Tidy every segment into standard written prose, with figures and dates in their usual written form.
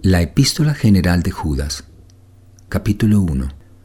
La Epístola General de Judas, capítulo 1.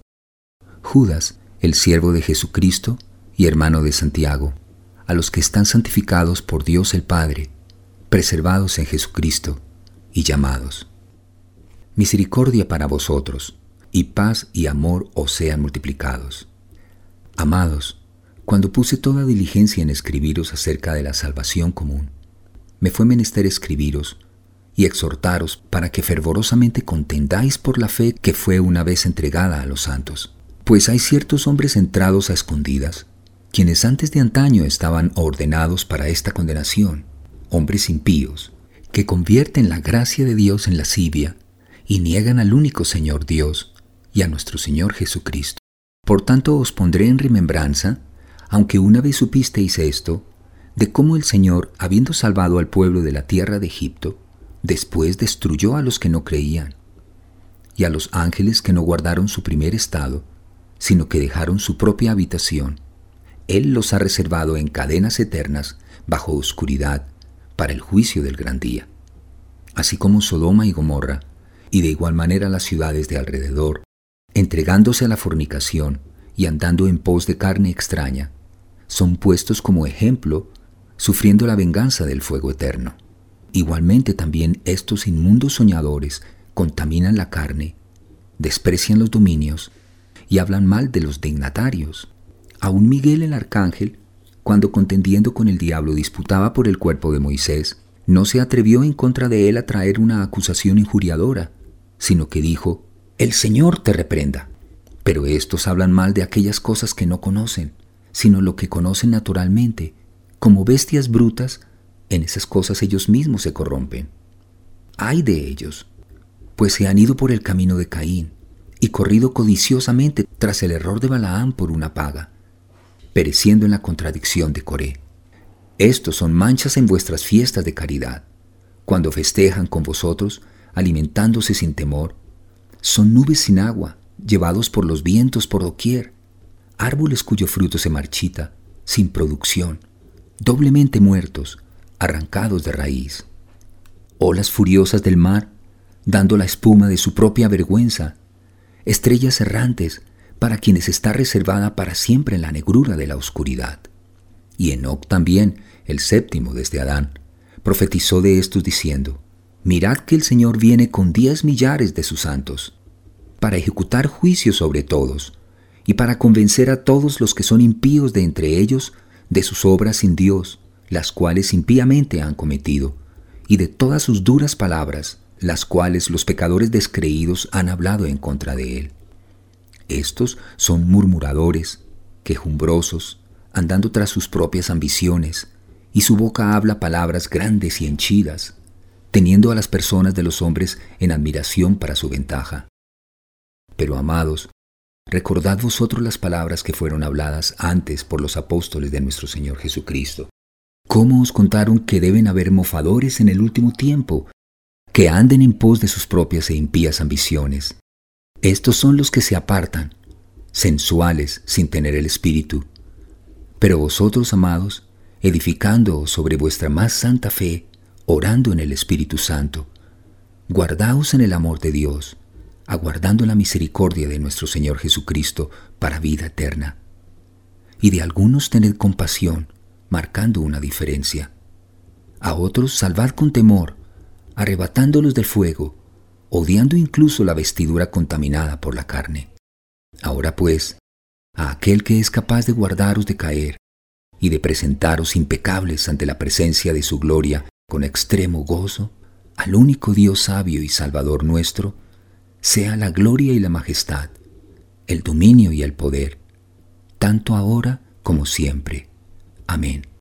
Judas, el siervo de Jesucristo y hermano de Santiago, a los que están santificados por Dios el Padre, preservados en Jesucristo y llamados. Misericordia para vosotros, y paz y amor os sean multiplicados. Amados, cuando puse toda diligencia en escribiros acerca de la salvación común, me fue menester escribiros y exhortaros para que fervorosamente contendáis por la fe que fue una vez entregada a los santos. Pues hay ciertos hombres entrados a escondidas, quienes antes de antaño estaban ordenados para esta condenación, hombres impíos, que convierten la gracia de Dios en lascivia y niegan al único Señor Dios y a nuestro Señor Jesucristo. Por tanto os pondré en remembranza, aunque una vez supisteis esto, de cómo el Señor, habiendo salvado al pueblo de la tierra de Egipto, después destruyó a los que no creían, y a los ángeles que no guardaron su primer estado, sino que dejaron su propia habitación. Él los ha reservado en cadenas eternas, bajo oscuridad, para el juicio del gran día. Así como Sodoma y Gomorra, y de igual manera las ciudades de alrededor, entregándose a la fornicación y andando en pos de carne extraña, son puestos como ejemplo, sufriendo la venganza del fuego eterno. Igualmente también estos inmundos soñadores contaminan la carne, desprecian los dominios y hablan mal de los dignatarios. Aun Miguel el arcángel, cuando contendiendo con el diablo disputaba por el cuerpo de Moisés, no se atrevió en contra de él a traer una acusación injuriadora, sino que dijo: «El Señor te reprenda». Pero estos hablan mal de aquellas cosas que no conocen, sino lo que conocen naturalmente. Como bestias brutas, en esas cosas ellos mismos se corrompen. ¡Ay de ellos! Pues se han ido por el camino de Caín y corrido codiciosamente tras el error de Balaam por una paga, pereciendo en la contradicción de Coré. Estos son manchas en vuestras fiestas de caridad, cuando festejan con vosotros, alimentándose sin temor. Son nubes sin agua, llevados por los vientos por doquier, árboles cuyo fruto se marchita, sin producción, doblemente muertos, arrancados de raíz. Olas furiosas del mar, dando la espuma de su propia vergüenza, estrellas errantes para quienes está reservada para siempre en la negrura de la oscuridad. Y Enoc también, el séptimo desde Adán, profetizó de estos diciendo: «Mirad que el Señor viene con 10 millares de sus santos, para ejecutar juicio sobre todos, y para convencer a todos los que son impíos de entre ellos de sus obras sin Dios, las cuales impíamente han cometido, y de todas sus duras palabras, las cuales los pecadores descreídos han hablado en contra de él. Estos son murmuradores, quejumbrosos, andando tras sus propias ambiciones, y su boca habla palabras grandes y henchidas, teniendo a las personas de los hombres en admiración para su ventaja. Pero amados, recordad vosotros las palabras que fueron habladas antes por los apóstoles de nuestro Señor Jesucristo. ¿Cómo os contaron que deben haber mofadores en el último tiempo, que anden en pos de sus propias e impías ambiciones? Estos son los que se apartan, sensuales, sin tener el Espíritu. Pero vosotros, amados, edificándoos sobre vuestra más santa fe, orando en el Espíritu Santo, guardaos en el amor de Dios, aguardando la misericordia de nuestro Señor Jesucristo para vida eterna. Y de algunos tened compasión, marcando una diferencia. A otros salvad con temor, arrebatándolos del fuego, odiando incluso la vestidura contaminada por la carne. Ahora pues, a aquel que es capaz de guardaros de caer y de presentaros impecables ante la presencia de su gloria con extremo gozo, al único Dios sabio y Salvador nuestro, sea la gloria y la majestad, el dominio y el poder, tanto ahora como siempre. Amén.